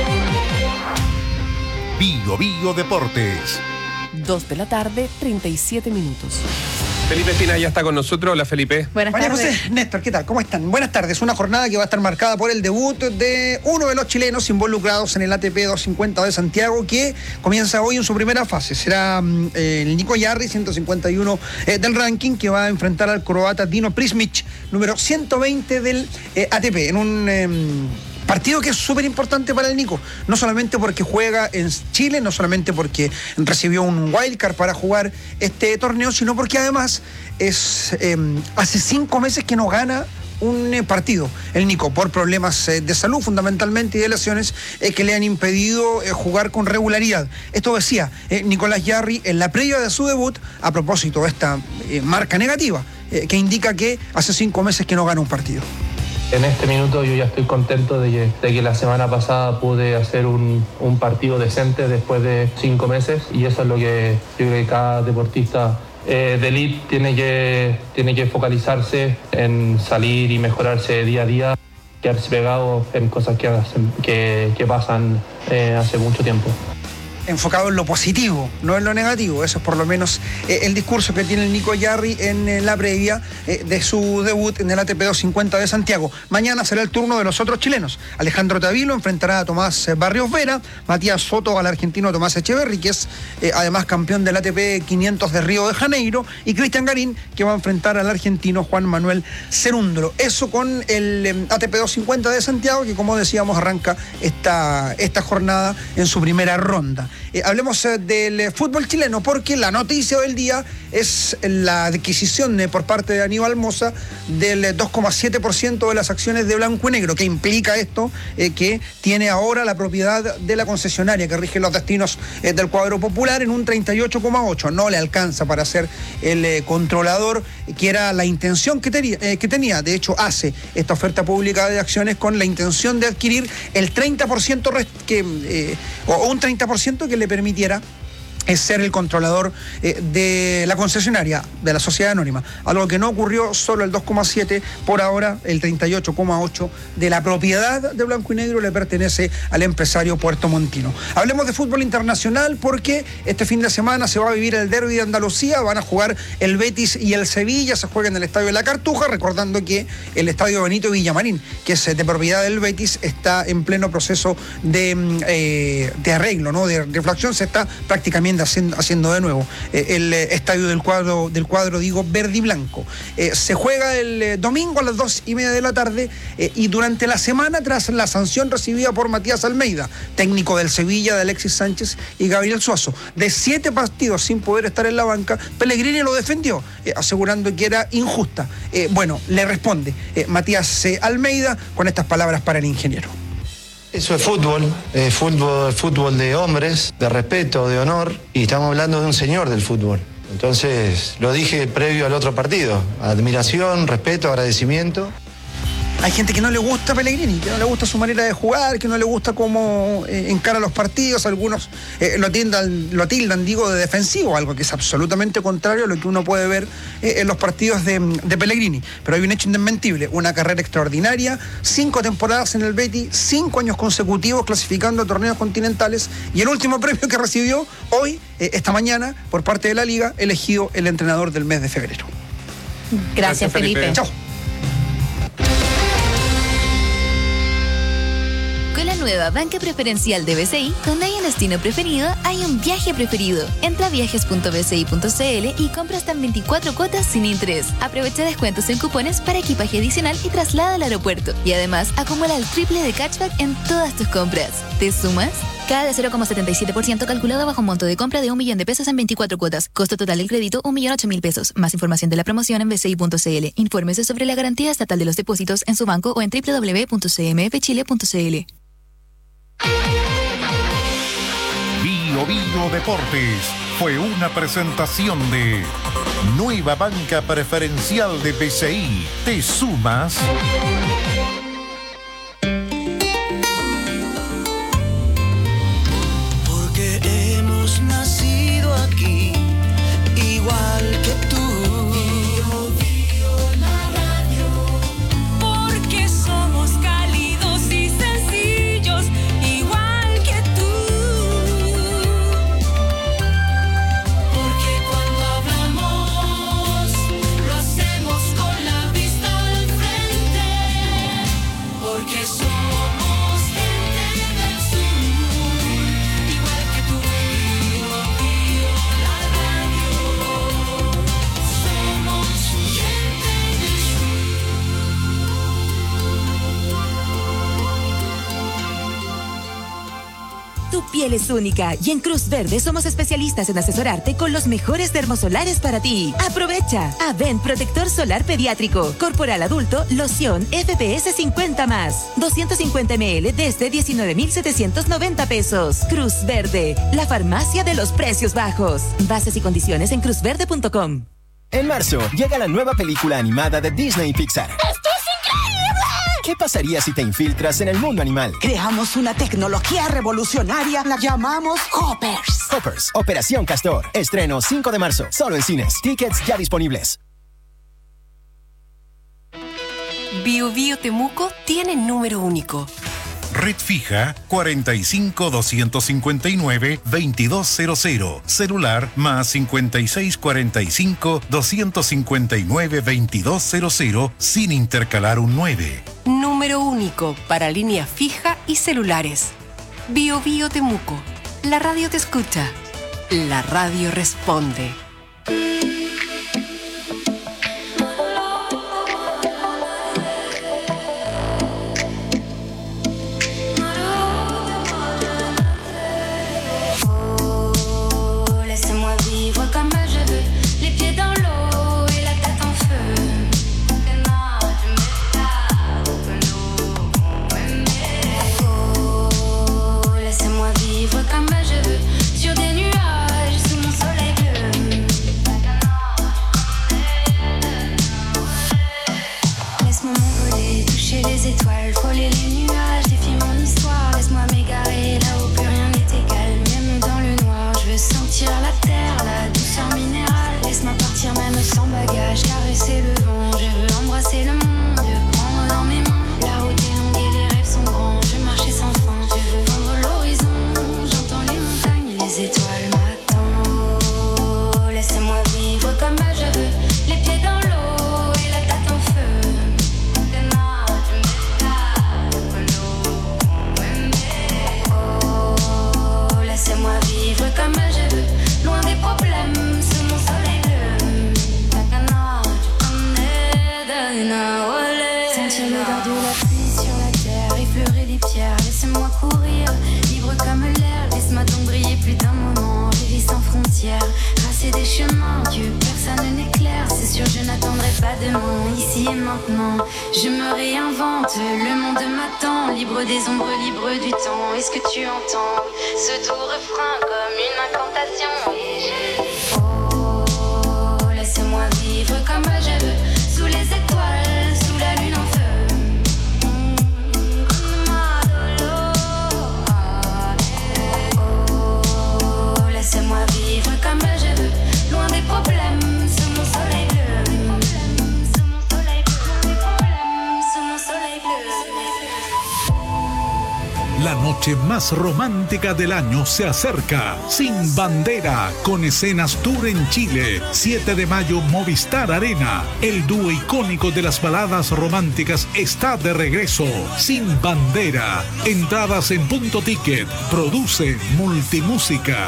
[SPEAKER 10] Bio Bio Deportes.
[SPEAKER 11] Dos de la tarde, treinta y siete minutos.
[SPEAKER 13] Felipe Espina ya está con nosotros. Hola, Felipe.
[SPEAKER 14] Buenas María tardes. José, Néstor, ¿qué tal? ¿Cómo están? Buenas tardes. Una jornada que va a estar marcada por el debut de uno de los chilenos involucrados en el A T P doscientos cincuenta de Santiago, que comienza hoy en su primera fase. Será eh, el Nico Yarri, ciento cincuenta y uno eh, del ranking, que va a enfrentar al croata Dino Prismic, número ciento veinte del eh, A T P, en un... Eh, partido que es súper importante para el Nico, no solamente porque juega en Chile, no solamente porque recibió un wildcard para jugar este torneo, sino porque además es eh, hace cinco meses que no gana un eh, partido el Nico, por problemas eh, de salud fundamentalmente y de lesiones eh, que le han impedido eh, jugar con regularidad. Esto decía eh, Nicolás Yarri en la previa de su debut a propósito de esta eh, marca negativa eh, que indica que hace cinco meses que no gana un partido.
[SPEAKER 15] En este minuto yo ya estoy contento de que, de que la semana pasada pude hacer un, un partido decente después de cinco meses, y eso es lo que yo creo que cada deportista eh, de elite tiene que, tiene que focalizarse en salir y mejorarse día a día, quedarse pegado en cosas que, hacen, que, que pasan eh, hace mucho tiempo.
[SPEAKER 14] Enfocado en lo positivo, no en lo negativo. Eso es por lo menos eh, el discurso que tiene el Nico Yarri en eh, la previa eh, de su debut en el A T P doscientos cincuenta de Santiago. Mañana será el turno de los otros chilenos. Alejandro Tavilo enfrentará a Tomás eh, Barrios Vera, Matías Soto al argentino Tomás Echeverri, que es eh, además campeón del A T P quinientos de Río de Janeiro, y Cristian Garín, que va a enfrentar al argentino Juan Manuel Cerúndolo. Eso con el eh, A T P doscientos cincuenta de Santiago, que como decíamos arranca esta, esta jornada en su primera ronda. Eh, hablemos eh, del eh, fútbol chileno, porque la noticia del día es la adquisición eh, por parte de Aníbal Mosa del eh, dos coma siete por ciento de las acciones de Blanco y Negro. ¿Qué implica esto? Eh, que tiene ahora la propiedad de la concesionaria que rige los destinos eh, del cuadro popular en un treinta y ocho coma ocho por ciento. No le alcanza para ser el eh, controlador, que era la intención que, tenía, eh, que tenía. De hecho, hace esta oferta pública de acciones con la intención de adquirir el treinta por ciento rest- que, eh, o un treinta por ciento que le permitiera es ser el controlador eh, de la concesionaria, de la sociedad anónima, algo que no ocurrió. Solo el dos coma siete por ahora, el treinta y ocho coma ocho de la propiedad de Blanco y Negro le pertenece al empresario puertomontino. Hablemos de fútbol internacional porque este fin de semana se va a vivir el derbi de Andalucía, van a jugar el Betis y el Sevilla, se juega en el Estadio de la Cartuja, recordando que el Estadio Benito Villamarín, que es de propiedad del Betis, está en pleno proceso de, eh, de arreglo, ¿no? de refacción, se está prácticamente Haciendo, haciendo de nuevo eh, el eh, estadio del cuadro, del cuadro digo, verde y blanco. Eh, se juega el eh, domingo a las dos y media de la tarde eh, y durante la semana, tras la sanción recibida por Matías Almeida, técnico del Sevilla, de Alexis Sánchez y Gabriel Suazo, de siete partidos sin poder estar en la banca, Pellegrini lo defendió, eh, asegurando que era injusta. Eh, bueno, le responde eh, Matías eh, Almeida con estas palabras para el ingeniero.
[SPEAKER 16] Eso es fútbol, es fútbol, fútbol de hombres, de respeto, de honor, y estamos hablando de un señor del fútbol. Entonces, lo dije previo al otro partido, admiración, respeto, agradecimiento.
[SPEAKER 14] Hay gente que no le gusta Pellegrini, que no le gusta su manera de jugar, que no le gusta cómo eh, encara los partidos. Algunos eh, lo, tildan, lo tildan, digo, de defensivo, algo que es absolutamente contrario a lo que uno puede ver eh, en los partidos de, de Pellegrini. Pero hay un hecho indesmentible, una carrera extraordinaria, cinco temporadas en el Betis, cinco años consecutivos clasificando a torneos continentales, y el último premio que recibió hoy, eh, esta mañana, por parte de la Liga, elegido el entrenador del mes de febrero.
[SPEAKER 3] Gracias, Gracias Felipe. Felipe.
[SPEAKER 14] Chao.
[SPEAKER 17] Con la nueva banca preferencial de B C I, donde hay un destino preferido, hay un viaje preferido. Entra a viajes punto b c i punto c l y compra hasta en veinticuatro cuotas sin interés. Aprovecha descuentos en cupones para equipaje adicional y traslado al aeropuerto. Y además, acumula el triple de cashback en todas tus compras. ¿Te sumas? Cada de cero coma setenta y siete por ciento calculado bajo un monto de compra de un millón de pesos en veinticuatro cuotas. Costo total del crédito, un millón ocho mil pesos. Más información de la promoción en b c i punto c l. Infórmese sobre la garantía estatal de los depósitos en su banco o en w w w punto c m f chile punto c l.
[SPEAKER 10] Bio Bio Deportes fue una presentación de Nueva Banca Preferencial de B C I. ¿Te sumas?
[SPEAKER 18] Porque hemos nacido aquí, igual que tú.
[SPEAKER 19] Tu piel es única y en Cruz Verde somos especialistas en asesorarte con los mejores dermosolares para ti. Aprovecha. Avent Protector Solar Pediátrico. Corporal Adulto, loción F P S cincuenta más. doscientos cincuenta mililitros desde diecinueve mil setecientos noventa pesos. Cruz Verde, la farmacia de los precios bajos. Bases y condiciones en cruz verde punto com.
[SPEAKER 25] En marzo llega la nueva película animada de Disney y Pixar.
[SPEAKER 26] ¡Esto es increíble!
[SPEAKER 25] ¿Qué pasaría si te infiltras en el mundo animal?
[SPEAKER 26] Creamos una tecnología revolucionaria, la llamamos Hoppers.
[SPEAKER 25] Hoppers, Operación Castor. Estreno cinco de marzo, solo en cines. Tickets ya disponibles.
[SPEAKER 11] Bio Bio Temuco tiene número único.
[SPEAKER 10] Red fija cuarenta y cinco, doscientos cincuenta y nueve, veintidós cero cero. Celular más cincuenta y seis, cuarenta y cinco, doscientos cincuenta y nueve, veintidós cero cero sin intercalar un nueve.
[SPEAKER 11] Número único para línea fija y celulares. Bio Bio Temuco. La radio te escucha. La radio responde.
[SPEAKER 18] Comme je veux, sur des nuages, sous mon soleil bleu.
[SPEAKER 2] chercher des chemins que personne n'éclaire. C'est sûr, je n'attendrai pas demain, ici et maintenant. Je me réinvente, le monde m'attend, libre des ombres, libre du temps. Est-ce que tu entends ce doux refrain comme une incantation? Et je dis, oh, laisse-moi vivre comme je veux, sous les étoiles, sous la lune en feu. Laisse-moi vivre comme je veux, loin des problèmes, sous mon soleil bleu. Sous mon soleil bleu, sous mon soleil bleu.
[SPEAKER 5] La noche más romántica del año se acerca. Sin Bandera, con escenas tour en Chile. siete de mayo, Movistar Arena. El dúo icónico de las baladas románticas está de regreso. Sin Bandera. Entradas en Punto Ticket. Produce Multimúsica.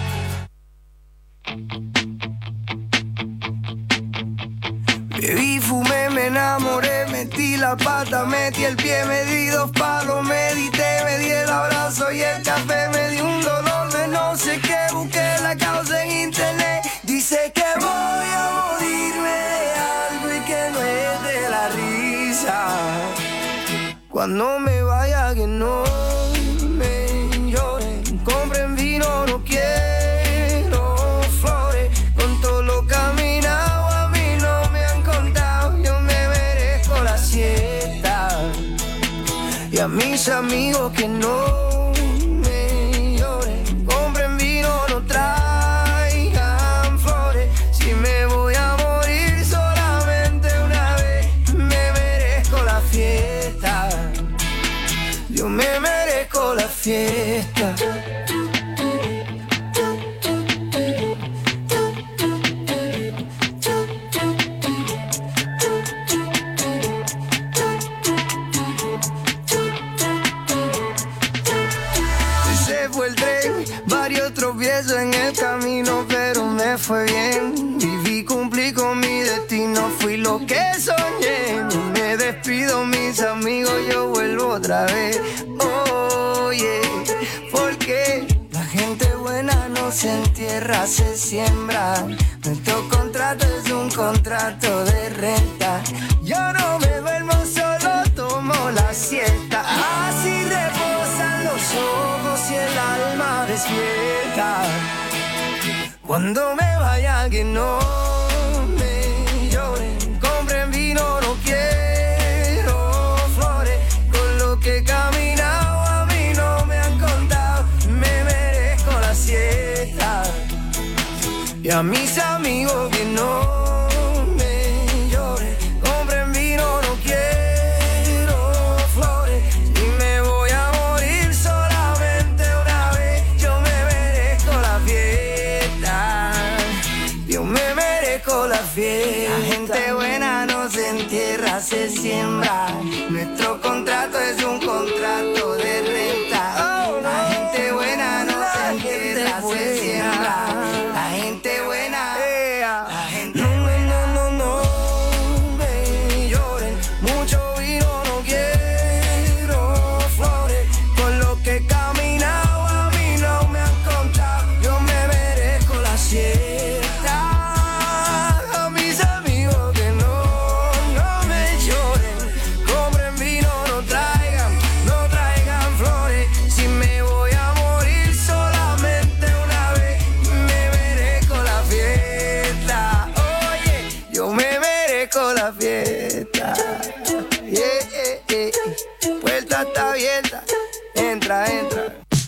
[SPEAKER 20] Bebí, fumé, me enamoré, metí la pata, metí el pie, me di dos palos, medité, me di el abrazo y el café, me di un dolor de no sé qué, busqué la causa en internet, dice que voy a morirme de algo y que no es de la risa, cuando me vaya que no me lloren, compren vino, no quiero flores, con todo lo caminado a mí no me han contado, yo me merezco la siesta, y a mis amigos que no me lloren, compren vino, no traigan flores, si me voy a morir solamente una vez, me merezco la fiesta, yo me merezco la fiesta. Se fue el tren, varios tropiezos en el camino, pero me fue bien. Viví, cumplí con mi destino, fui lo que soñé. Me despido, mis amigos, yo vuelvo otra vez. Oye, porque la gente buena no se entierra, se siembra. Nuestro contrato es un contrato de renta. Yo no me duermo, solo tomo la siesta. Así reposan los ojos y el alma despierta. Cuando me vaya que no me lloren, compren vino, no quiero flores, con lo que he caminado a mí no me han contado, me merezco la siesta, y a mis amigos que no me lloren, compren vino, no quiero flores, y me voy a morir solamente una vez, yo me merezco la fiesta, yo me merezco la fiesta. La gente buena no se entierra, se siembra, nuestro contrato es un contrato de renta. La gente buena no se entierra, se siembra, la gente buena, la gente buena, no, no, no me lloren, mucho vino, no quiero flores, con lo que he caminado a mí no me han contado, yo me merezco la siesta, a mis amigos que no, no me lloren, compren vino, no traigan, no traigan flores, si me voy a morir solamente una vez, me merezco la fiesta, oye, yo me merezco la fiesta, yeah, yeah, yeah. Puerta está abierta, entra, entra.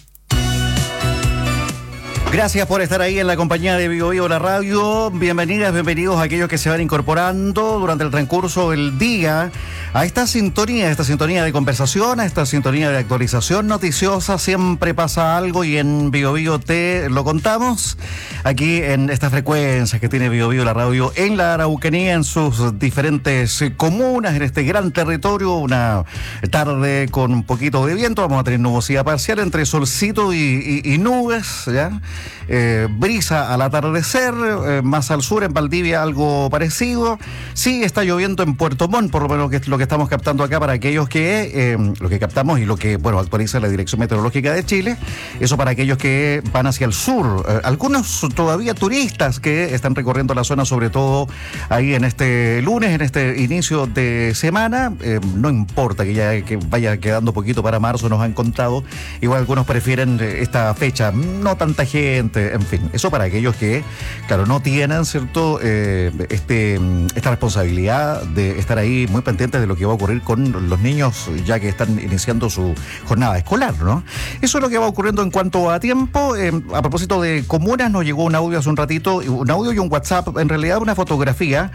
[SPEAKER 4] Gracias por estar ahí en la compañía de Vivo Vivo la radio. Bienvenidas, bienvenidos a aquellos que se van incorporando durante el transcurso del día a esta sintonía, a esta sintonía de conversación, a esta sintonía de actualización noticiosa. Siempre pasa algo y en Vivo Vivo te lo contamos. Aquí en esta frecuencia que tiene Vivo Vivo la radio en la Araucanía, en sus diferentes comunas, en este gran territorio. Una tarde con un poquito de viento. Vamos a tener nubosidad parcial entre solcito y, y, y nubes, ¿ya? Eh, brisa al atardecer, eh, más al sur en Valdivia algo parecido. Sí, está lloviendo en Puerto Montt, por lo menos que es lo que que estamos captando acá para aquellos que, eh, lo que captamos y lo que, bueno, actualiza la Dirección Meteorológica de Chile, eso para aquellos que van hacia el sur. Eh, algunos todavía turistas que están recorriendo la zona, sobre todo ahí en este lunes, en este inicio de semana. Eh, no importa que ya que vaya quedando poquito para marzo, nos han contado. Igual algunos prefieren esta fecha, no tanta gente, en fin. Eso para aquellos que, claro, no tienen, ¿cierto?, eh, este, esta responsabilidad de estar ahí muy pendientes de lo que va a ocurrir con los niños, ya que están iniciando su jornada escolar, ¿no? Eso es lo que va ocurriendo en cuanto a tiempo. Eh, a propósito de comunas, nos llegó un audio hace un ratito, un audio y un WhatsApp, en realidad una fotografía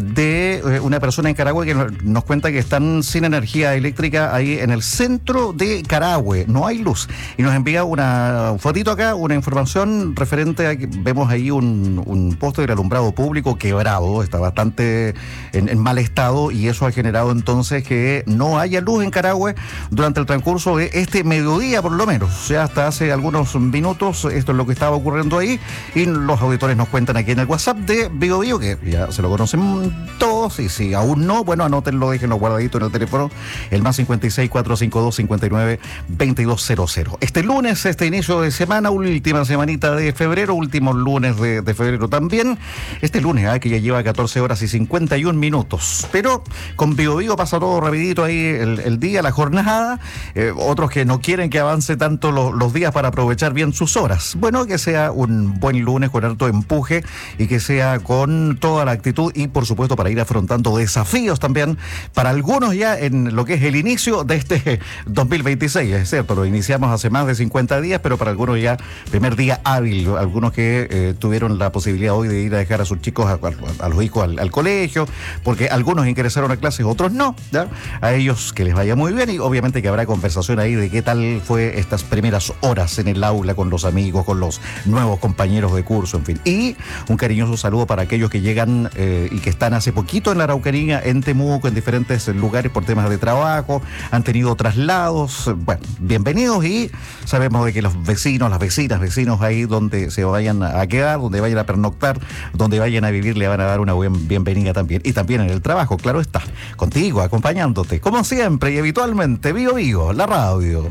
[SPEAKER 4] de eh, una persona en Carahue que nos cuenta que están sin energía eléctrica ahí en el centro de Carahue, no hay luz, y nos envía una fotito acá, una información referente a que vemos ahí un, un poste del alumbrado público quebrado, está bastante en, en mal estado, y eso ha generado entonces que no haya luz en Carahue durante el transcurso de este mediodía, por lo menos. O sea, hasta hace algunos minutos esto es lo que estaba ocurriendo ahí, y los auditores nos cuentan aquí en el WhatsApp de Bio Bio, que ya se lo conocen todos, y si aún no, bueno, anótenlo, déjenlo guardadito en el teléfono, el más cincuenta y seis, cuatrocientos cincuenta y dos, cincuenta y nueve, veintidós cero cero. Este lunes, este inicio de semana, última semanita de febrero, últimos lunes de, de febrero también, este lunes, ¿eh? que ya lleva catorce horas y cincuenta y un minutos, pero con Bio Bio pasa todo rapidito ahí el, el día, la jornada, eh, otros que no quieren que avance tanto lo, los días para aprovechar bien sus horas. Bueno, que sea un buen lunes con harto empuje y que sea con toda la actitud y por supuesto para ir afrontando desafíos también para algunos ya en lo que es el inicio de este dos mil veintiséis, es cierto, lo iniciamos hace más de cincuenta días, pero para algunos ya primer día hábil, algunos que eh, tuvieron la posibilidad hoy de ir a dejar a sus chicos, a, a, a los hijos al, al colegio, porque algunos ingresaron a clases, otros no, ¿ya? A ellos que les vaya muy bien, y obviamente que habrá conversación ahí de qué tal fue estas primeras horas en el aula con los amigos, con los nuevos compañeros de curso, en fin. Y un cariñoso saludo para aquellos que llegan eh, y que están hace poquito en la Araucanía, en Temuco, en diferentes lugares por temas de trabajo, han tenido traslados. Bueno, bienvenidos, y sabemos de que los vecinos, las vecinas, vecinos ahí donde se vayan a quedar, donde vayan a pernoctar, donde vayan a vivir, le van a dar una buen bienvenida también. Y también en el trabajo, claro está, contigo, acompañándote, como siempre y habitualmente, Bio Bio, la radio.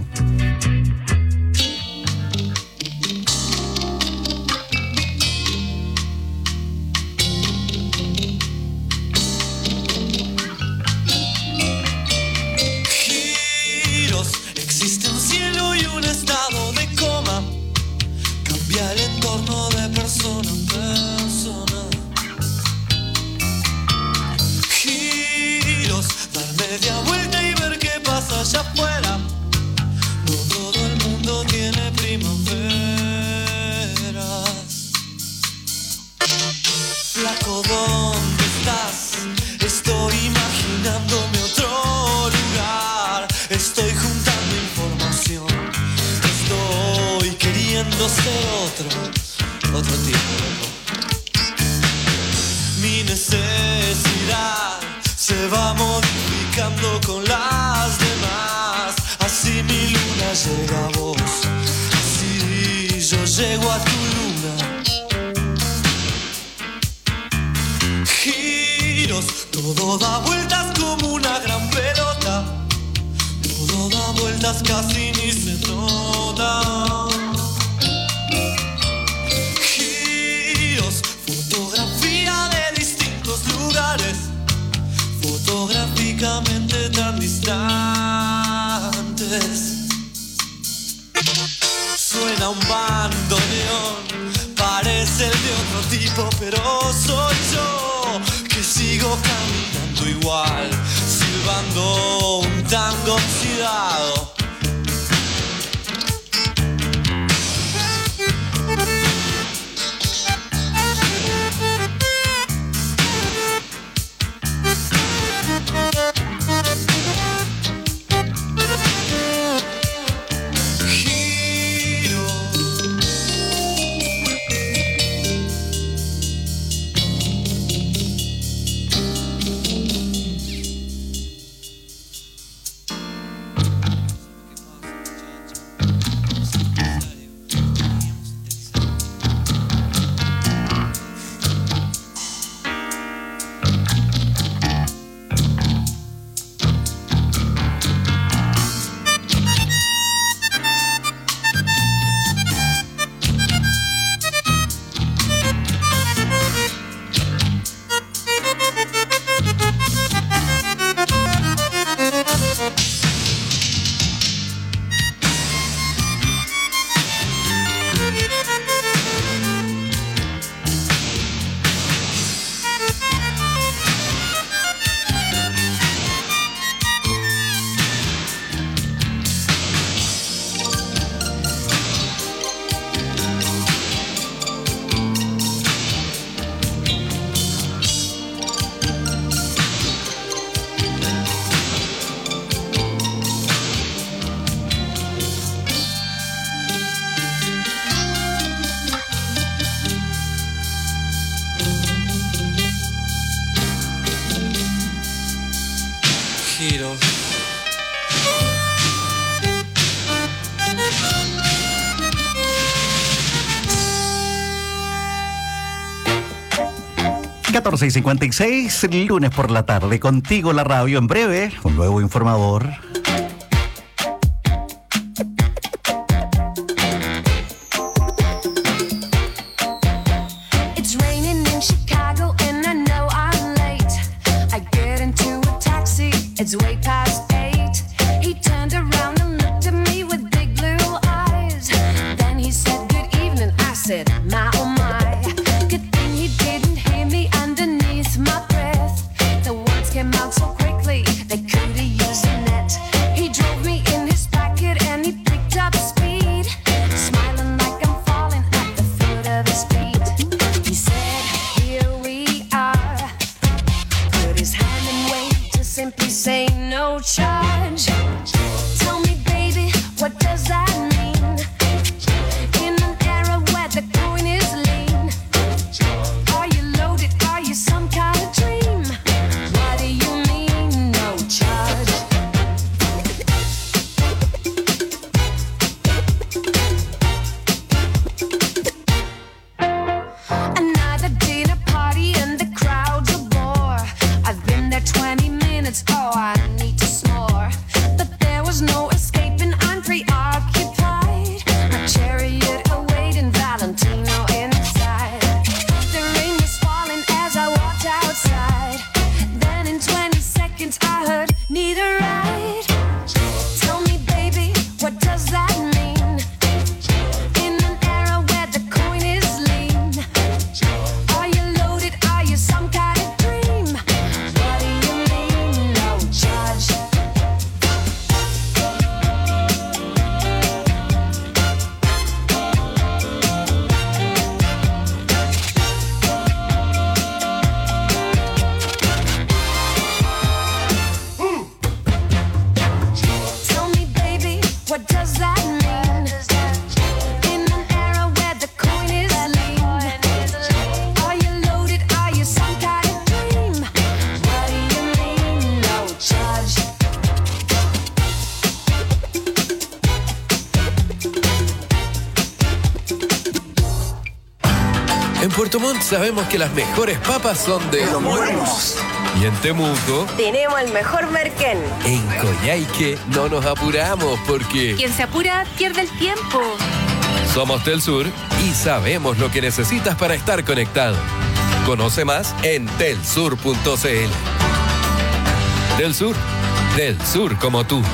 [SPEAKER 18] El entorno de persona en persona. Giros, dar media vuelta y ver qué pasa allá afuera. No todo el mundo tiene primaveras. Flaco, ¿dónde estás? Estoy imaginándome otro lugar. Estoy juntando información. Estoy queriendo ser otro, otro tipo. Mi necesidad se va modificando con las demás. Así mi luna llega a vos, así yo llego a tu luna. Giros, todo da vueltas como una gran pelota. Todo da vueltas, casi ni se nota. Giros, fotografía de distintos lugares, fotográficamente tan distantes. Suena un bandoneón, parece el de otro tipo, pero soy yo que sigo caminando igual, silbando un tango oxidado.
[SPEAKER 4] catorce y cincuenta y seis, lunes por la tarde, contigo la radio. En breve, un nuevo informador.
[SPEAKER 2] It's way past eight. He turned around and looked at me with big blue eyes. Then he said, good evening. I said, my oh my. Good thing he didn't hear me underneath my breath. The words came out so quickly, they could have used a net. He drove me in his pocket and he picked up speed, smiling like I'm falling at the foot of his feet. He said, here we are. Put his hand and waved to simply say no charge. Tell me, baby, what does that mean? In an era where the coin is lean, are you loaded? Are you some kind of dream? What do you mean, no charge? Another dinner party and the crowd's a bore. I've been there twenty minutes, oh, I need to snore. But there was no escaping, I'm preoccupied. My chariot awaiting Valentino inside. The rain was falling as I walked outside. Then in twenty seconds I heard, need a ride. Tell me, baby, what does that mean? In an era where the coin is lean, are you loaded? Are you some kind of dream? What do you mean, no charge? Tell me, baby, what does that mean? In an era where the coin is lean, are you loaded? Are you some kind of dream? What do you mean, no charge?
[SPEAKER 6] En Puerto Montt sabemos que las mejores papas son de
[SPEAKER 26] Los buenos.
[SPEAKER 6] Y en Temuco,
[SPEAKER 7] Tenemos el mejor merquén.
[SPEAKER 6] en Coyhaique, no nos apuramos porque
[SPEAKER 7] Quien se apura pierde el tiempo.
[SPEAKER 6] somos Telsur y sabemos lo que necesitas para estar conectado. Conoce más en telsur punto cl. Telsur, del sur como tú.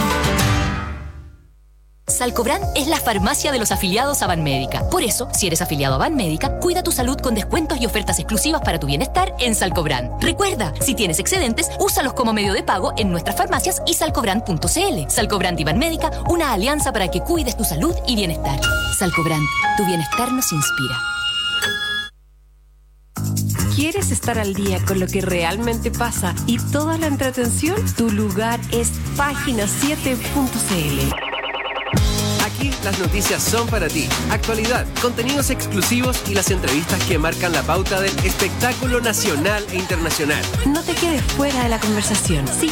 [SPEAKER 21] Salcobrand es la farmacia de los afiliados a Banmédica. Por eso, si eres afiliado a Banmédica, cuida tu salud con descuentos y ofertas exclusivas para tu bienestar en Salcobrand. Recuerda, si tienes excedentes, úsalos como medio de pago en nuestras farmacias y salcobrand punto cl. Salcobrand y Banmédica, una alianza para que cuides tu salud y bienestar. Salcobrand, tu bienestar nos inspira.
[SPEAKER 11] ¿Quieres estar al día con lo que realmente pasa y toda la entretención? Tu lugar es página siete punto cl.
[SPEAKER 22] Aquí las noticias son para ti. Actualidad, contenidos exclusivos y las entrevistas que marcan la pauta del espectáculo nacional e internacional.
[SPEAKER 11] No te quedes fuera de la conversación. Sigue